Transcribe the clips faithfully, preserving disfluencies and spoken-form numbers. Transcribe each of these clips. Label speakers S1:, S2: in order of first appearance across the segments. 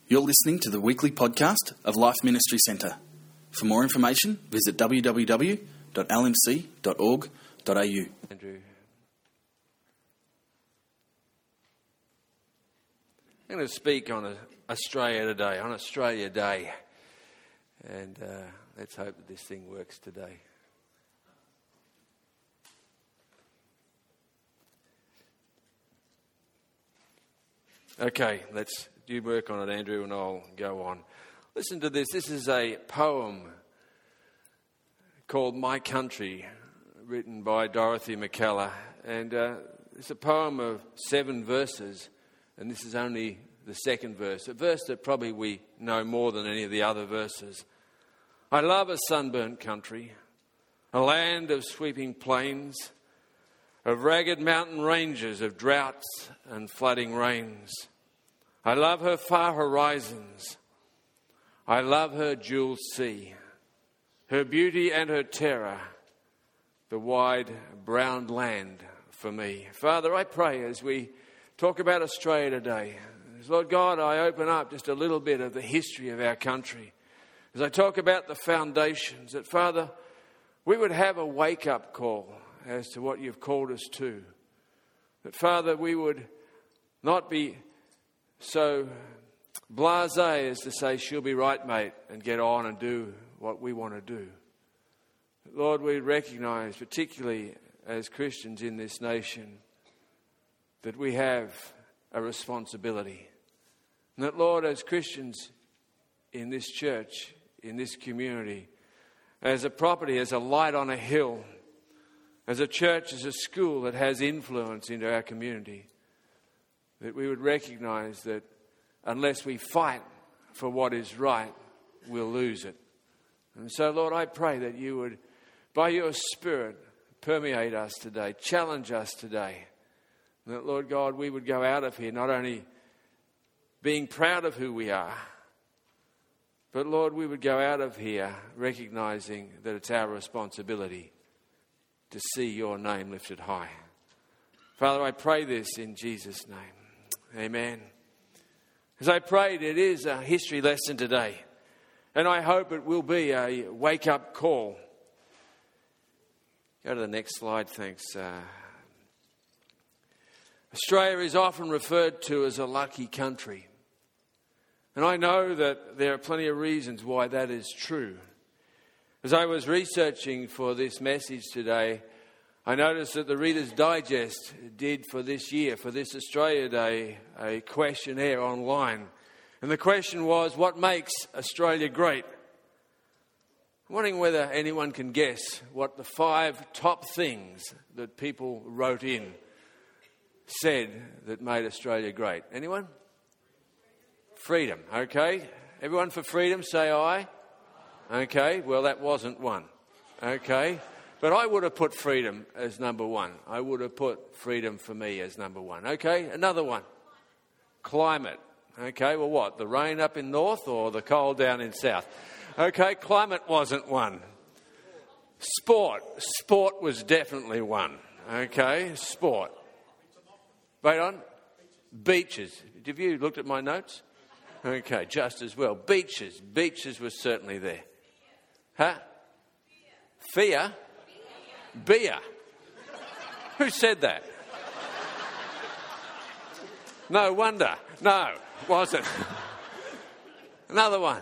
S1: You're listening to the weekly podcast of Life Ministry Centre. For more information, visit w w w dot l m c dot org dot a u.
S2: Andrew. I'm going to speak on Australia today, on Australia Day. And uh, let's hope that this thing works today. Okay, let's do work on it, Andrew, and I'll go on. Listen to this. This is a poem called My Country, written by Dorothy McKellar. And uh, it's a poem of seven verses, and this is only the second verse, a verse that probably we know more than any of the other verses. I love a sunburnt country, a land of sweeping plains, of ragged mountain ranges, of droughts and flooding rains. I love her far horizons. I love her jewelled sea, her beauty and her terror, the wide brown land for me. Father, I pray as we talk about Australia today, as Lord God, I open up just a little bit of the history of our country. As I talk about the foundations, that Father, we would have a wake-up call as to what you've called us to. That Father, we would not be so blasé as to say, she'll be right, mate, and get on and do what we want to do. Lord, we recognise, particularly as Christians in this nation, that we have a responsibility. And that, Lord, as Christians in this church, in this community, as a property, as a light on a hill, as a church, as a school that has influence into our community, that we would recognise that unless we fight for what is right, we'll lose it. And so, Lord, I pray that you would, by your Spirit, permeate us today, challenge us today. And that, Lord God, we would go out of here not only being proud of who we are, but, Lord, we would go out of here recognising that it's our responsibility to see your name lifted high. Father, I pray this in Jesus' name. Amen. As I prayed, it is a history lesson today, and I hope it will be a wake-up call. Go to the next slide, thanks. Uh, Australia is often referred to as a lucky country, and I know that there are plenty of reasons why that is true. As I was researching for this message today, I noticed that the Reader's Digest did for this year, for this Australia Day, a questionnaire online. And the question was, what makes Australia great? I'm wondering whether anyone can guess what the five top things that people wrote in said that made Australia great. Anyone? Freedom, okay. Everyone for freedom, say aye. Okay, well that wasn't one. Okay. But I would have put freedom as number one. I would have put freedom for me as number one. Okay, another one. Climate. Okay, well what? The rain up in north or the cold down in south? Okay, climate wasn't one. Sport. Sport was definitely one. Okay, sport. Wait on. Beaches. Have you looked at my notes? Okay, just as well. Beaches. Beaches were certainly there. Huh? Fear? Beer. Who said that? No wonder. No, wasn't. Another one.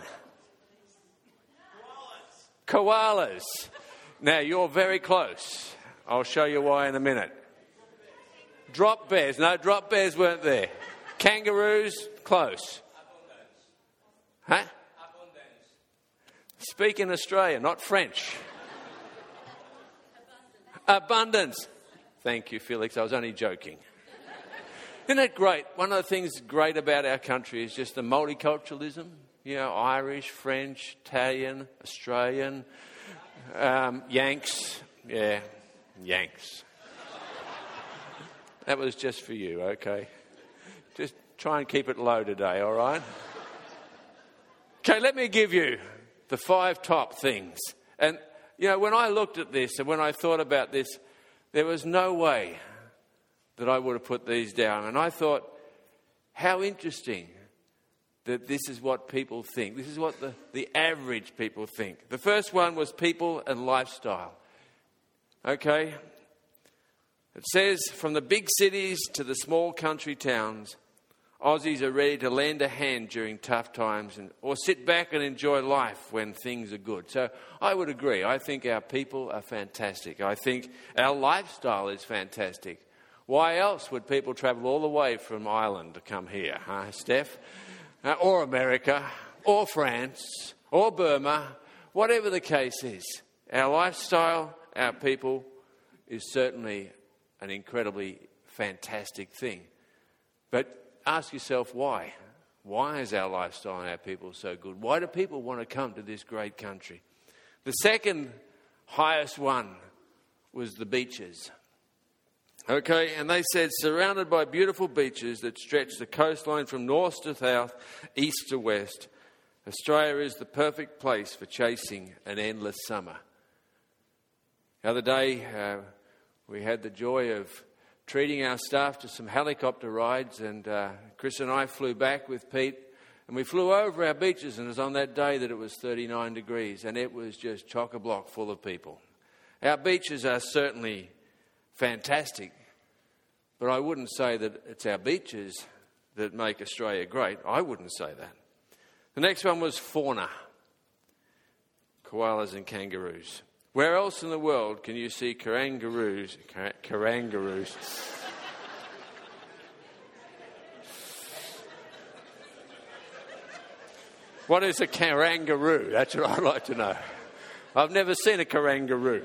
S2: Koalas. Now, you're very close. I'll show you why in a minute. Drop bears. No, drop bears weren't there. Kangaroos, close. Huh? Speak in Australia, not French. Abundance. Thank you, Felix. I was only joking. Isn't it great? One of the things great about our country is just the multiculturalism. You know, Irish, French, Italian, Australian, um, Yanks. Yeah, Yanks. That was just for you, okay? Just try and keep it low today, all right? Okay, let me give you the five top things. And you know, when I looked at this and when I thought about this, there was no way that I would have put these down. And I thought, how interesting that this is what people think. This is what the, the average people think. The first one was people and lifestyle. Okay? It says, from the big cities to the small country towns, Aussies are ready to lend a hand during tough times and or sit back and enjoy life when things are good. So I would agree. I think our people are fantastic. I think our lifestyle is fantastic. Why else would people travel all the way from Ireland to come here, huh, Steph? Uh, or America, or France, or Burma, whatever the case is. Our lifestyle, our people, is certainly an incredibly fantastic thing. But ask yourself why. Why is our lifestyle and our people so good? Why do people want to come to this great country? The second highest one was the beaches. Okay, and they said, surrounded by beautiful beaches that stretch the coastline from north to south, east to west, Australia is the perfect place for chasing an endless summer. The other day, uh, we had the joy of treating our staff to some helicopter rides, and uh, Chris and I flew back with Pete, and we flew over our beaches, and it was on that day that it was thirty-nine degrees, and it was just chock-a-block full of people. Our beaches are certainly fantastic, but I wouldn't say that it's our beaches that make Australia great. I wouldn't say that. The next one was fauna. Koalas and kangaroos. Where else in the world can you see karangaroos? Karangaroos. What is a karangaroo? That's what I'd like to know. I've never seen a karangaroo.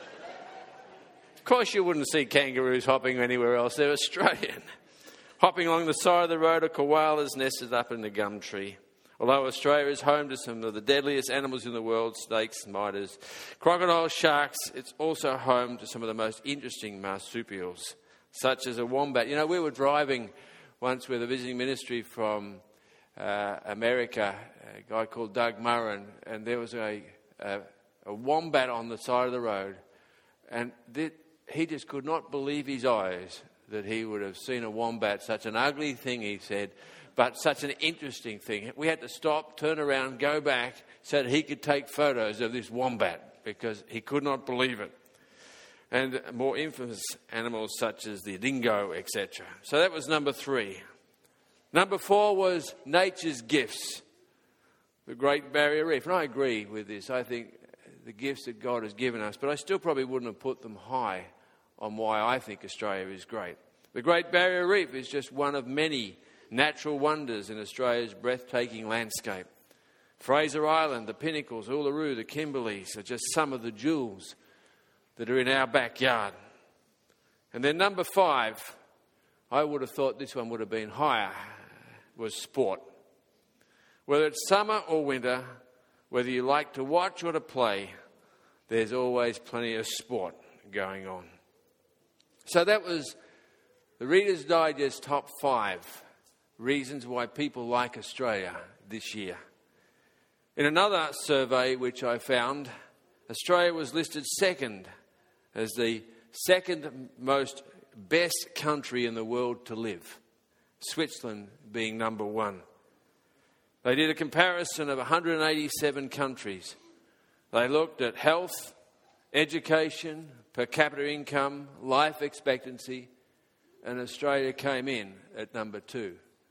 S2: Of course you wouldn't see kangaroos hopping anywhere else. They're Australian. Hopping along the side of the road are koalas nested up in the gum tree. Although Australia is home to some of the deadliest animals in the world, snakes, miters, crocodiles, sharks, it's also home to some of the most interesting marsupials, such as a wombat. You know, we were driving once with a visiting ministry from uh, America, a guy called Doug Murren, and there was a, a, a wombat on the side of the road, and th- he just could not believe his eyes that he would have seen a wombat, such an ugly thing, he said, but such an interesting thing. We had to stop, turn around, go back so that he could take photos of this wombat because he could not believe it. And more infamous animals such as the dingo, et cetera. So that was number three. Number four was nature's gifts, the Great Barrier Reef. And I agree with this. I think the gifts that God has given us, but I still probably wouldn't have put them high on why I think Australia is great. The Great Barrier Reef is just one of many natural wonders in Australia's breathtaking landscape. Fraser Island, the Pinnacles, Uluru, the Kimberleys are just some of the jewels that are in our backyard. And then number five, I would have thought this one would have been higher, was sport. Whether it's summer or winter, whether you like to watch or to play, there's always plenty of sport going on. So that was the Reader's Digest top five reasons why people like Australia this year. In another survey which I found, Australia was listed second as the second most best country in the world to live, Switzerland being number one. They did a comparison of one hundred eighty-seven countries. They looked at health, education, per capita income, life expectancy, and Australia came in at number two.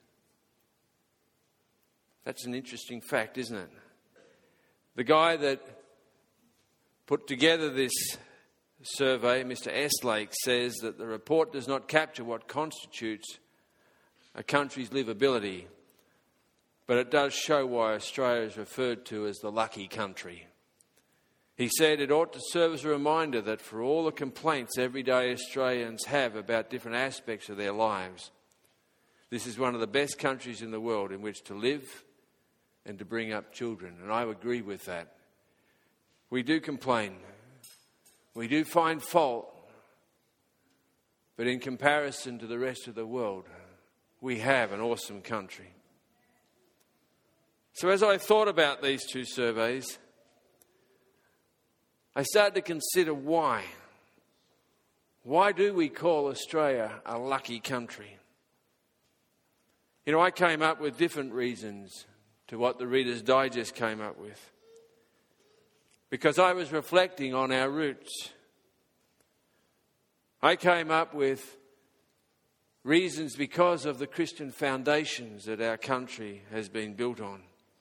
S2: That's an interesting fact, isn't it? The guy that put together this survey, Mister Estlake, says that the report does not capture what constitutes a country's livability, but it does show why Australia is referred to as the lucky country. He said it ought to serve as a reminder that for all the complaints everyday Australians have about different aspects of their lives, this is one of the best countries in the world in which to live and to bring up children. And I agree with that. We do complain. We do find fault. But in comparison to the rest of the world, we have an awesome country. So as I thought about these two surveys, I started to consider why. Why do we call Australia a lucky country? You know, I came up with different reasons to what the Reader's Digest came up with, because I was reflecting on our roots. I came up with reasons because of the Christian foundations that our country has been built on.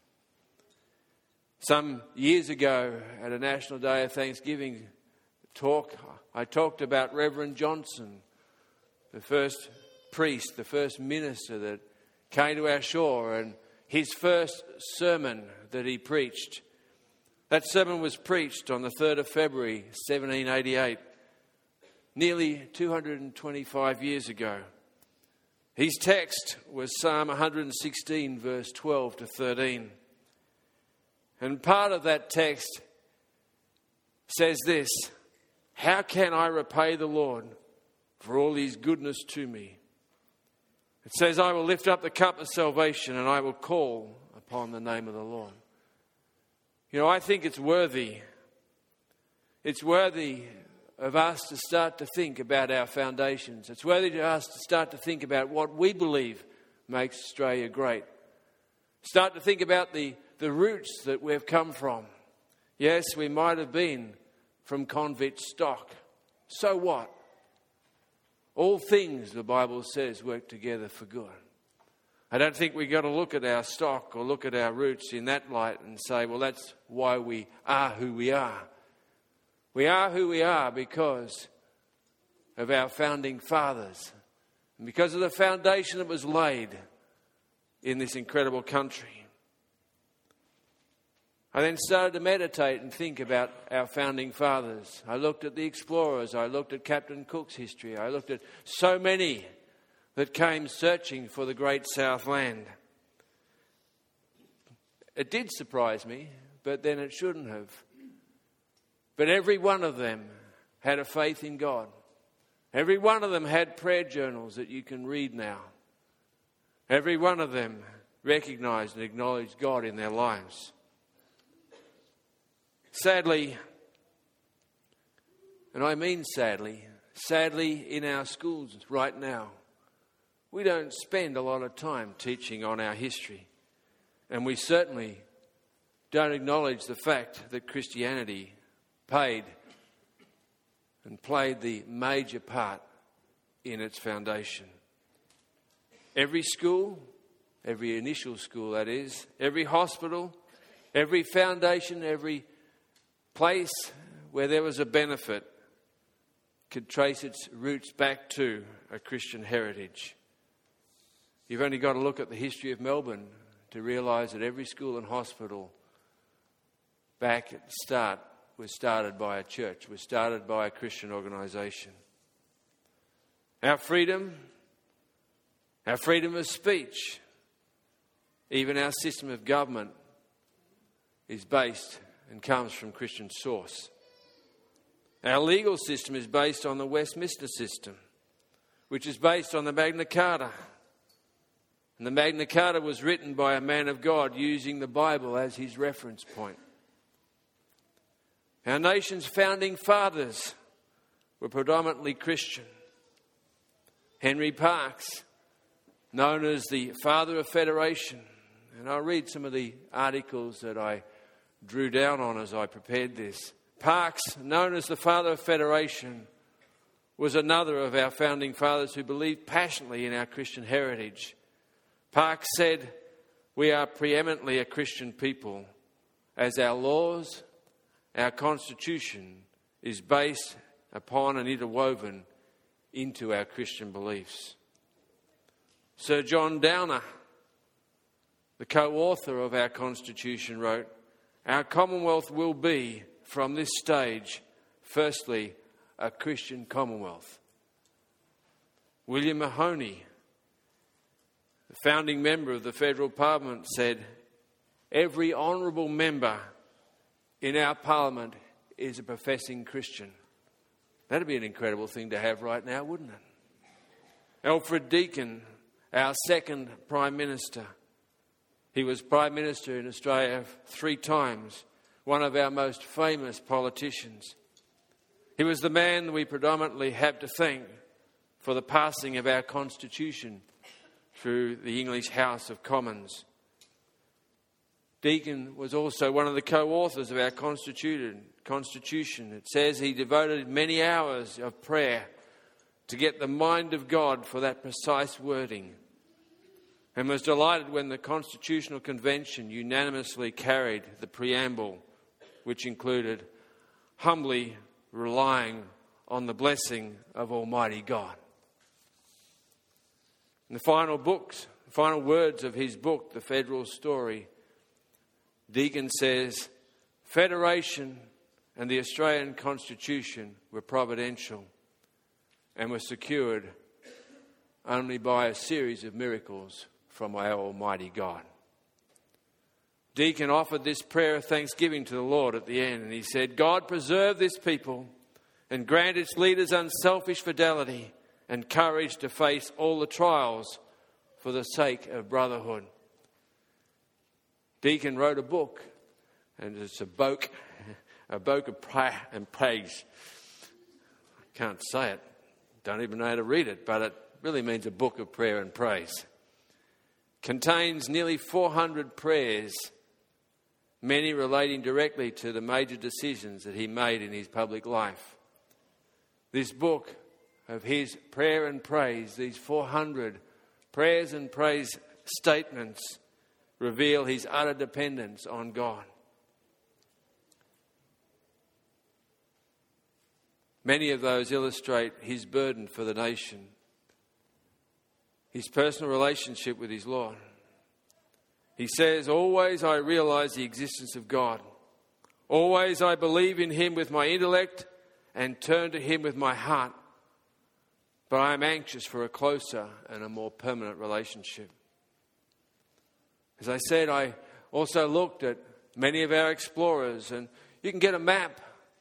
S2: Some years ago at a National Day of Thanksgiving talk, I talked about Reverend Johnson, the first priest, the first minister that came to our shore, and his first sermon that he preached. That sermon was preached on the third of February, seventeen eighty-eight, nearly two hundred twenty-five years ago. His text was Psalm one hundred sixteen, verse twelve to thirteen. And part of that text says this: "How can I repay the Lord for all his goodness to me?" It says, "I will lift up the cup of salvation and I will call upon the name of the Lord." You know, I think it's worthy. It's worthy of us to start to think about our foundations. It's worthy of us to start to think about what we believe makes Australia great. Start to think about the, the roots that we've come from. Yes, we might have been from convict stock. So what? All things, the Bible says, work together for good. I don't think we've got to look at our stock or look at our roots in that light and say, well, that's why we are who we are. We are who we are because of our founding fathers and because of the foundation that was laid in this incredible country. I then started to meditate and think about our founding fathers. I looked at the explorers. I looked at Captain Cook's history. I looked at so many that came searching for the great Southland. It did surprise me, but then it shouldn't have. But every one of them had a faith in God. Every one of them had prayer journals that you can read now. Every one of them recognized and acknowledged God in their lives. Sadly, and I mean sadly, sadly in our schools right now, we don't spend a lot of time teaching on our history. And we certainly don't acknowledge the fact that Christianity paid and played the major part in its foundation. Every school, every initial school that is, every hospital, every foundation, every place where there was a benefit could trace its roots back to a Christian heritage. You've only got to look at the history of Melbourne to realise that every school and hospital back at the start was started by a church, was started by a Christian organisation. Our freedom, our freedom of speech, even our system of government is based and comes from Christian source. Our legal system is based on the Westminster system, which is based on the Magna Carta. And the Magna Carta was written by a man of God using the Bible as his reference point. Our nation's founding fathers were predominantly Christian. Henry Parkes, known as the father of federation, and I'll read some of the articles that I drew down on as I prepared this. Parkes, known as the father of federation, was another of our founding fathers who believed passionately in our Christian heritage. Parkes said, "We are preeminently a Christian people, as our laws, our constitution is based upon and interwoven into our Christian beliefs." Sir John Downer, the co-author of our Constitution, wrote, "Our Commonwealth will be, from this stage, firstly, a Christian Commonwealth." William Mahoney, the founding member of the Federal Parliament, said, "Every honourable member in our Parliament is a professing Christian." That'd be an incredible thing to have right now, wouldn't it? Alfred Deakin, our second Prime Minister. He was Prime Minister in Australia three times, one of our most famous politicians. He was the man we predominantly have to thank for the passing of our Constitution through the English House of Commons. Deakin was also one of the co-authors of our Constitution. It says he devoted many hours of prayer to get the mind of God for that precise wording, and was delighted when the Constitutional Convention unanimously carried the preamble, which included humbly relying on the blessing of Almighty God. In the final books, the final words of his book, The Federal Story, Deakin says, "Federation and the Australian Constitution were providential and were secured only by a series of miracles from our Almighty God." Deakin offered this prayer of thanksgiving to the Lord at the end, and he said, "God, preserve this people and grant its leaders unselfish fidelity and courage to face all the trials for the sake of brotherhood." Deakin wrote a book, and it's a book, a book of prayer and praise. I can't say it, don't even know how to read it, but it really means a book of prayer and praise. Contains nearly four hundred prayers, many relating directly to the major decisions that he made in his public life. This book of his prayer and praise, these four hundred prayers and praise statements, reveal his utter dependence on God. Many of those illustrate his burden for the nation, his personal relationship with his Lord. He says, "Always I realize the existence of God. Always I believe in him with my intellect and turn to him with my heart. But I am anxious for a closer and a more permanent relationship." As I said, I also looked at many of our explorers, and you can get a map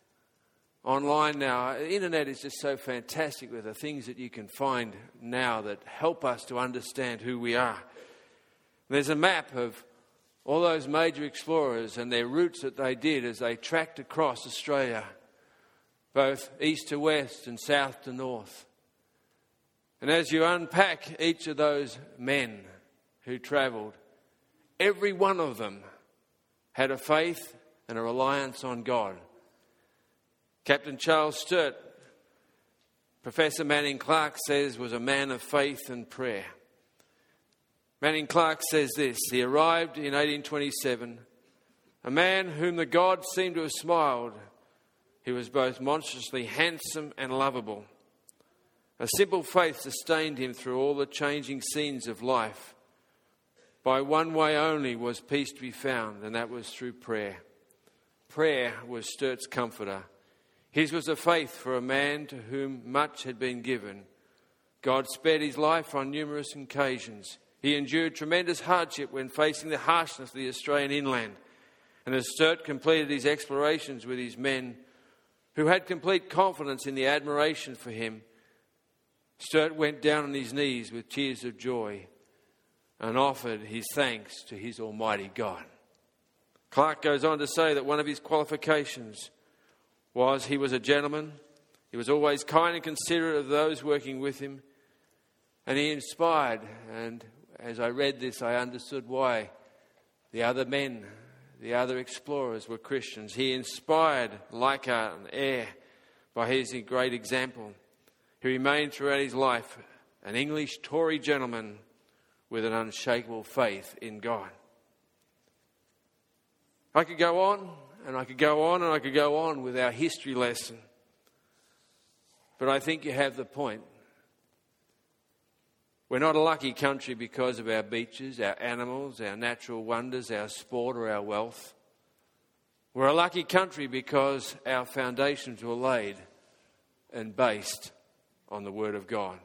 S2: online now. The internet is just so fantastic with the things that you can find now that help us to understand who we are. There's a map of all those major explorers and their routes that they did as they tracked across Australia, both east to west and south to north. And as you unpack each of those men who travelled, every one of them had a faith and a reliance on God. Captain Charles Sturt, Professor Manning Clark says, was a man of faith and prayer. Manning Clark says this: "He arrived in eighteen twenty-seven, a man whom the gods seemed to have smiled. He was both monstrously handsome and lovable. A simple faith sustained him through all the changing scenes of life. By one way only was peace to be found, and that was through prayer. Prayer was Sturt's comforter. His was a faith for a man to whom much had been given. God spared his life on numerous occasions. He endured tremendous hardship when facing the harshness of the Australian inland. And as Sturt completed his explorations with his men, who had complete confidence in the admiration for him, Sturt went down on his knees with tears of joy and offered his thanks to his Almighty God." Clark goes on to say that one of his qualifications was he was a gentleman. He was always kind and considerate of those working with him. And he inspired, and as I read this, I understood why the other men, the other explorers were Christians. He inspired Leichhardt and Eyre by his great example. He remained throughout his life an English Tory gentleman with an unshakable faith in God. I could go on, and I could go on, and I could go on with our history lesson. But I think you have the point. We're not a lucky country because of our beaches, our animals, our natural wonders, our sport, or our wealth. We're a lucky country because our foundations were laid and based on the Word of God.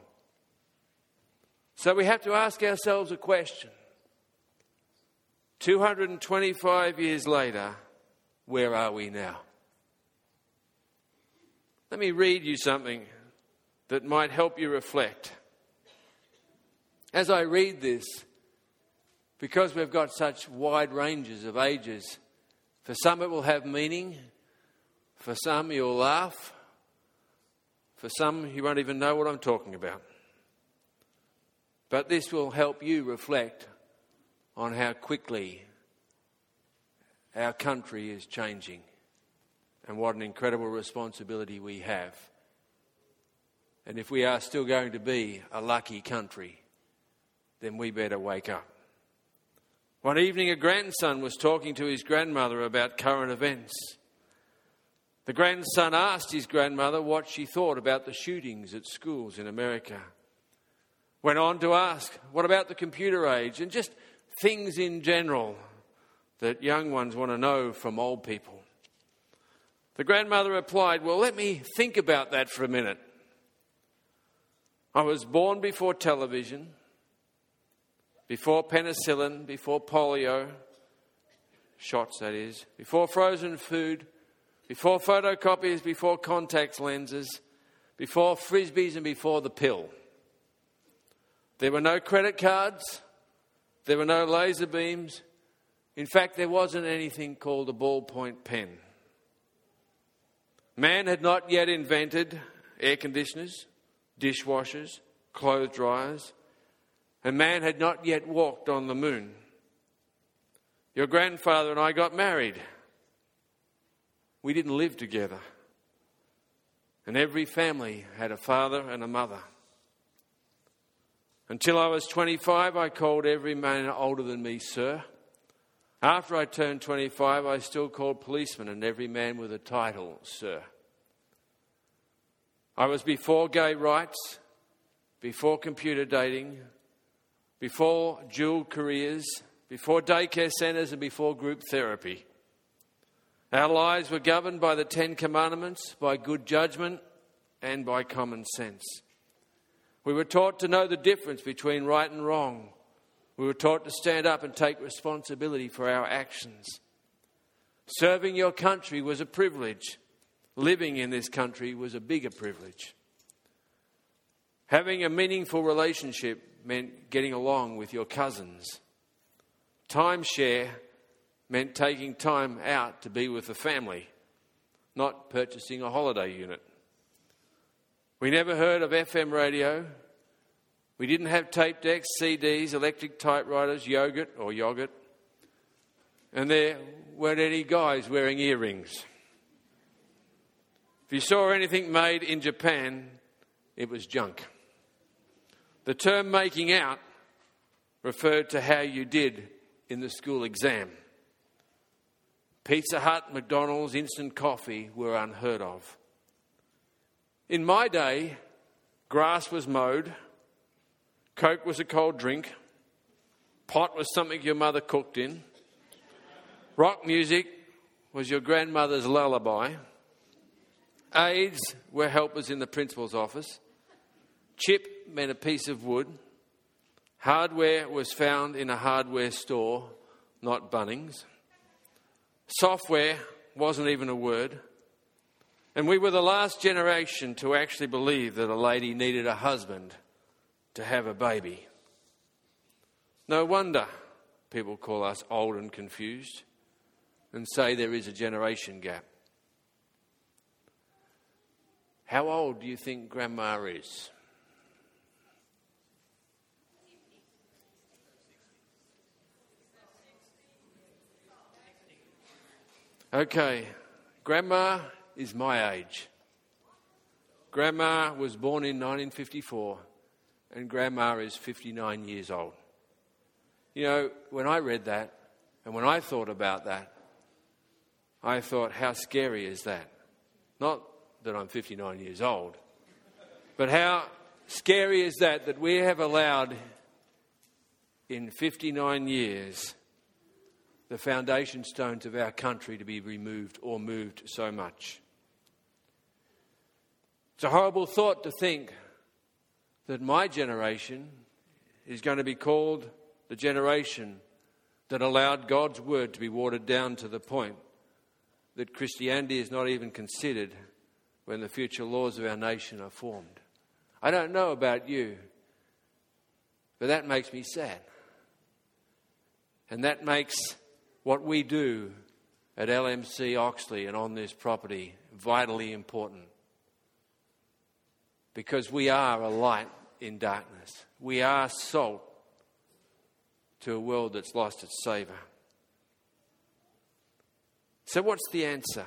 S2: So we have to ask ourselves a question. two hundred twenty-five years later, where are we now? Let me read you something that might help you reflect. As I read this, because we've got such wide ranges of ages, for some it will have meaning, for some you'll laugh, for some you won't even know what I'm talking about. But this will help you reflect on how quickly our country is changing and what an incredible responsibility we have. And if we are still going to be a lucky country, then we better wake up. One evening, a grandson was talking to his grandmother about current events. The grandson asked his grandmother what she thought about the shootings at schools in America. Went on to ask, what about the computer age and just things in general that young ones want to know from old people. The grandmother replied, well, let me think about that for a minute. I was born before television, before penicillin, before polio, shots that is, before frozen food, before photocopiers, before contact lenses, before frisbees and before the pill. There were no credit cards. There were no laser beams. In fact, there wasn't anything called a ballpoint pen. Man had not yet invented air conditioners, dishwashers, clothes dryers, and man had not yet walked on the moon. Your grandfather and I got married. We didn't live together. And every family had a father and a mother. Until I was twenty-five, I called every man older than me, sir. After I turned twenty-five, I still called policemen and every man with a title, sir. I was before gay rights, before computer dating, before dual careers, before daycare centres and before group therapy. Our lives were governed by the Ten Commandments, by good judgment and by common sense. We were taught to know the difference between right and wrong. We were taught to stand up and take responsibility for our actions. Serving your country was a privilege. Living in this country was a bigger privilege. Having a meaningful relationship meant getting along with your cousins. Timeshare meant taking time out to be with the family, not purchasing a holiday unit. We never heard of F M radio. We didn't have tape decks, C Ds, electric typewriters, yogurt or yogurt. And there weren't any guys wearing earrings. If you saw anything made in Japan, it was junk. The term making out referred to how you did in the school exam. Pizza Hut, McDonald's, instant coffee were unheard of. In my day, grass was mowed, Coke was a cold drink, pot was something your mother cooked in, rock music was your grandmother's lullaby, aides were helpers in the principal's office, chip meant a piece of wood, hardware was found in a hardware store, not Bunnings, software wasn't even a word. And we were the last generation to actually believe that a lady needed a husband to have a baby. No wonder people call us old and confused and say there is a generation gap. How old do you think Grandma is? Okay, Grandma is my age. Grandma was born in nineteen fifty-four and Grandma is fifty-nine years old. You know, when I read that and when I thought about that, I thought, how scary is that? Not that I'm fifty-nine years old, but how scary is that that we have allowed in fifty-nine years the foundation stones of our country to be removed or moved so much. It's a horrible thought to think that my generation is going to be called the generation that allowed God's word to be watered down to the point that Christianity is not even considered when the future laws of our nation are formed. I don't know about you, but that makes me sad. And that makes what we do at L M C Oxley and on this property vitally important. Because we are a light in darkness. We are salt to a world that's lost its savour. So what's the answer?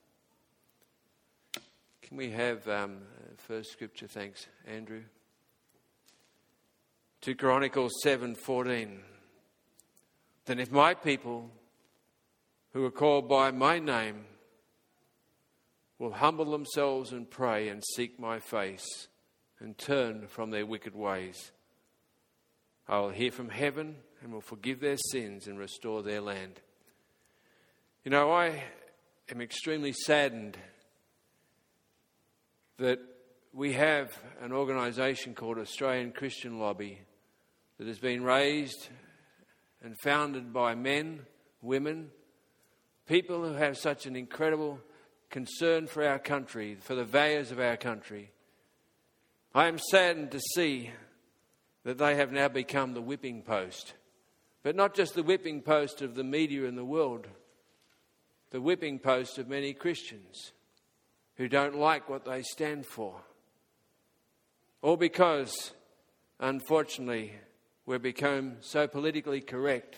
S2: Can we have um, first scripture? Thanks, Andrew. Second Chronicles seven fourteen. Then if my people who are called by my name will humble themselves and pray and seek my face and turn from their wicked ways, I will hear from heaven and will forgive their sins and restore their land. You know, I am extremely saddened that we have an organisation called Australian Christian Lobby that has been raised and founded by men, women, people who have such an incredible concern for our country, for the values of our country. I am saddened to see that they have now become the whipping post. But not just the whipping post of the media in the world, the whipping post of many Christians who don't like what they stand for. All because, unfortunately, we've become so politically correct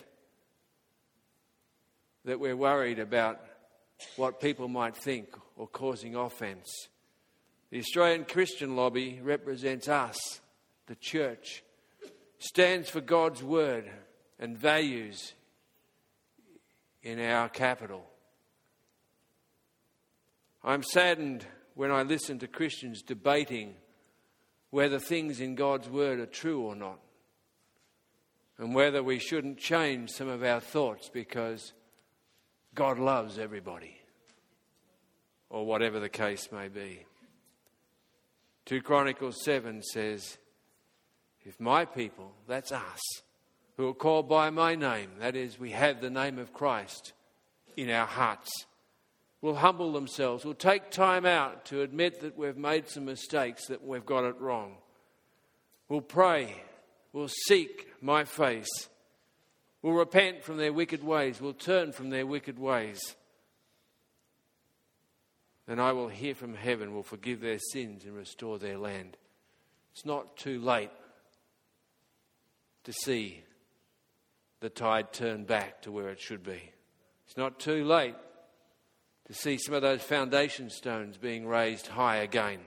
S2: that we're worried about what people might think or causing offence. The Australian Christian Lobby represents us, the church, stands for God's word and values in our capital. I'm saddened when I listen to Christians debating whether things in God's word are true or not, and whether we shouldn't change some of our thoughts because God loves everybody, or whatever the case may be. Second Chronicles seven says, if my people, that's us, who are called by my name, that is, we have the name of Christ in our hearts, will humble themselves, will take time out to admit that we've made some mistakes, that we've got it wrong, will pray, will seek my face, will repent from their wicked ways, will turn from their wicked ways, then I will hear from heaven, will forgive their sins and restore their land. It's not too late to see the tide turn back to where it should be. It's not too late to see some of those foundation stones being raised high again.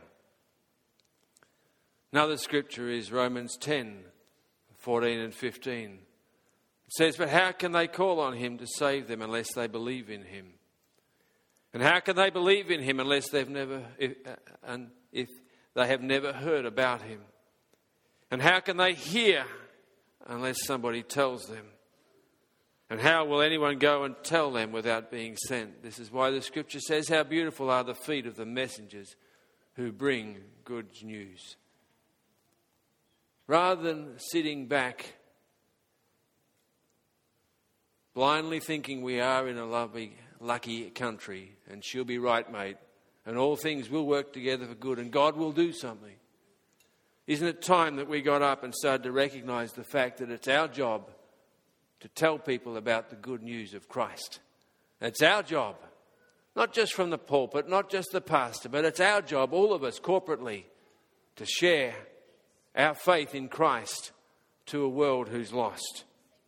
S2: Another scripture is Romans ten, fourteen and fifteen. It says, but how can they call on him to save them unless they believe in him? And how can they believe in him unless they've never, if, uh, and if they have never heard about him? And how can they hear unless somebody tells them? And how will anyone go and tell them without being sent? This is why the scripture says, how beautiful are the feet of the messengers who bring good news. Rather than sitting back, blindly thinking we are in a lovely, lucky country, and she'll be right, mate, and all things will work together for good, and God will do something. Isn't it time that we got up and started to recognise the fact that it's our job to tell people about the good news of Christ? It's our job, not just from the pulpit, not just the pastor, but it's our job, all of us corporately, to share our faith in Christ to a world who's lost.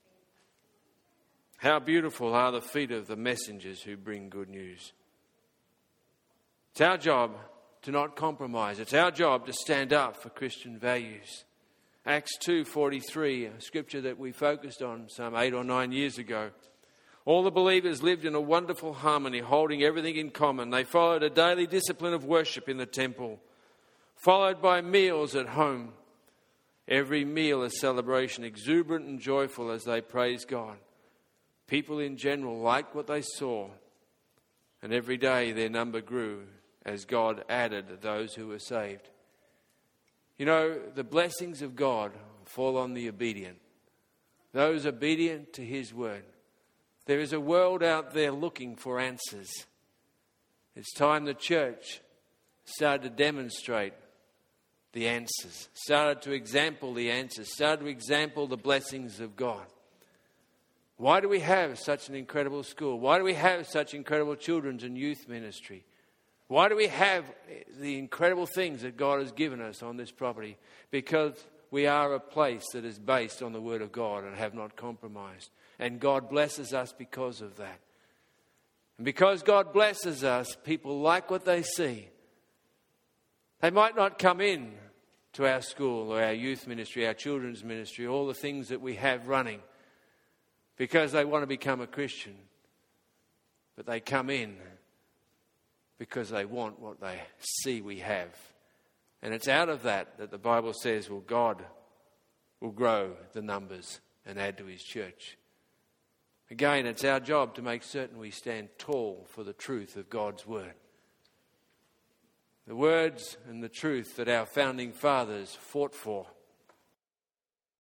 S2: How beautiful are the feet of the messengers who bring good news. It's our job to not compromise. It's our job to stand up for Christian values. Acts two forty-three, a scripture that we focused on some eight or nine years ago. All the believers lived in a wonderful harmony, holding everything in common. They followed a daily discipline of worship in the temple, followed by meals at home. Every meal a celebration, exuberant and joyful as they praised God. People in general liked what they saw, and every day their number grew as God added those who were saved. You know, the blessings of God fall on the obedient, those obedient to his word. There is a world out there looking for answers. It's time the church started to demonstrate the answers, started to example the answers, started to example the blessings of God. Why do we have such an incredible school? Why do we have such incredible children's and youth ministry? Why do we have the incredible things that God has given us on this property? Because we are a place that is based on the Word of God and have not compromised. And God blesses us because of that. And because God blesses us, people like what they see. They might not come in to our school or our youth ministry, our children's ministry, all the things that we have running because they want to become a Christian. But they come in because they want what they see we have. And it's out of that that the Bible says, well, God will grow the numbers and add to his church. Again, it's our job to make certain we stand tall for the truth of God's word. The words and the truth that our founding fathers fought for